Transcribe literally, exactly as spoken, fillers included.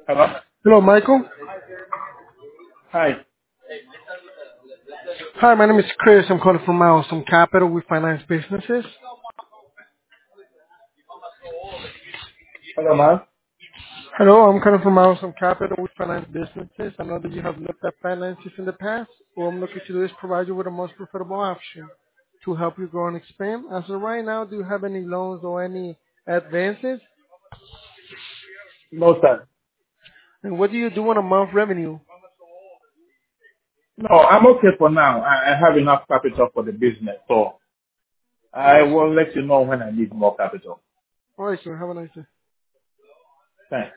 Hello? Hello, Michael. Hi. Hi, my name is Chris. I'm calling from Milestone Capital. We finance businesses. Hello, man. Hello, I'm calling from Milestone Capital. We finance businesses. I know that you have looked at finances in the past. What I'm looking to do is provide you with the most profitable option to help you grow and expand. As of right now, do you have any loans or any advances? No, sir. And what do you do on a month revenue? No, I'm okay for now. I, I have enough capital for the business, so All I right, sir. will let you know when I need more capital. All right, sir. Have a nice day. Thanks.